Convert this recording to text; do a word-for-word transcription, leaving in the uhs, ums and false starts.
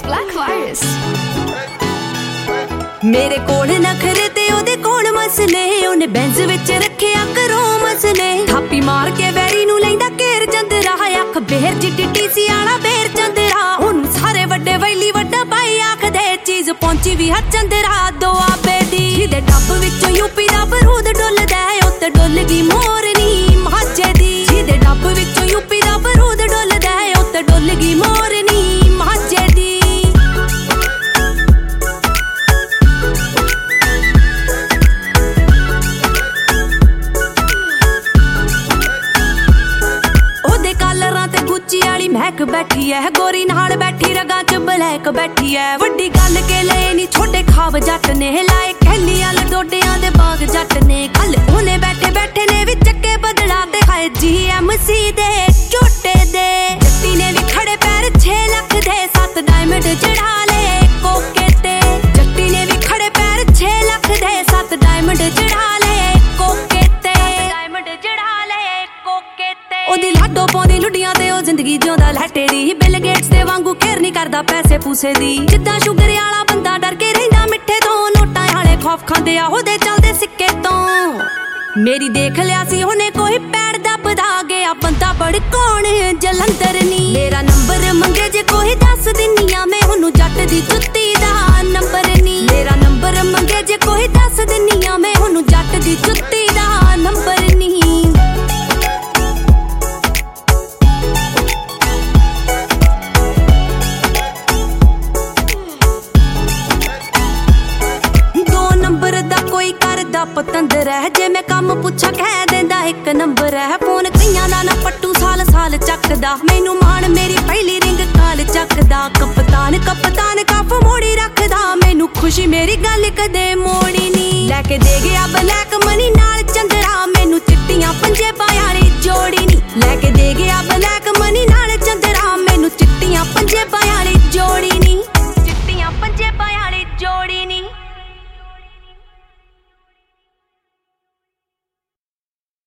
Black Virus मेरे कोल नखरे ते ओदे कोल मसले ओने बेंज विच रखिया करो मसले थापी मार के वैरी नू लैंदा घेर चंदरा अख बेर जिट्टी टीसी आला बेर चंदरा ओनू सारे वड्डे वैली वड्डा पाई आखदे चीज पहुंची भी हथ चंदरा दो आबे दी जिदे टप विचों यूपी दा बरूद डुलदा उत्ते डुल गई मोरनी माजे दी जिदे टप विचों यूपी दा बरूद डुलदा उत्ते डुल गई मोरनी माजे दी महक बैठी है गोरी नाल बैठी रगा च ब्लैक बैठी है वड्डी गल के ले नी छोटे खाब जट ने लाए कहलियां लडोडियां दे बाग जट ने कल ओने बैठे बैठे ने भी चक्के बदला ते हाय जी एम सी दे छोटे दे जट्टी ने भी खड़े पैर छह लाख दे सात डायमंड चढ़ा ले कोके ते जट्टी ने भी खड़े पैर छह लाख दे सात डायमंड चढ़ा ले कोके ते डायमंड चढ़ा ले कोके ते ओदी लाडो पौंदी लुडियां ते ओ जिंदगी जिਉਂਦਾ ਲੈਟੇ ਦੀ ਬਿਲ ਗੇਟਸ ਦੇ ਵਾਂਗੂ ਕੇਅਰ ਨਹੀਂ ਕਰਦਾ ਪੈਸੇ ਪੂਸੇ ਦੀ ਜਿੱਦਾਂ ਸ਼ੂਗਰ ਵਾਲਾ ਬੰਦਾ ਡਰ ਕੇ ਰਹਿੰਦਾ ਮਿੱਠੇ ਤੋਂ ਨੋਟਾਂ ਵਾਲੇ ਖੌਫ ਖਾਂਦੇ ਆ ਉਹਦੇ ਚੱਲਦੇ ਸਿੱਕੇ ਤੋਂ ਮੇਰੀ ਦੇਖ ਲਿਆ ਸੀ ਉਹਨੇ ਕੋਈ ਪੈੜ ਦੱਬਦਾ ਗਿਆ ਬੰਦਾ ਬੜ ਕੌਣ ਜਲੰਧਰ ਨਹੀਂ ਮੇਰਾ ਨੰਬਰ ਮੰਗੇ ਜੇ ਕੋਈ ਦੱਸ ਦਿੰਨੀ ਆ ਮੈਂ ਉਹਨੂੰ ਜੱਟ ਦੀ ਜੁੱਤੀ ਦਾ ਨੰਬਰ ਨਹੀਂ ਮੇਰਾ ਨੰਬਰ ਮੰਗੇ ਜੇ ਕੋਈ ਦੱਸ ਦਿੰਨੀ ਆ ਮੈਂ ਉਹਨੂੰ ਜੱਟ ਦੀ ਜੁੱਤੀ ਦਾ ਨੰਬਰ ਨਹੀਂ पतंदर है जे मैं काम पुछा कह देंदा एक नंबर है फोन कईयां दा ना पट्टू साल साल चकदा मैनू मान मेरी पहली रिंग काल चकदा कप्तान कप्तान कप मोड़ी रखदा मैनू खुशी मेरी गल कदे मोड़ी नी लेके दे गया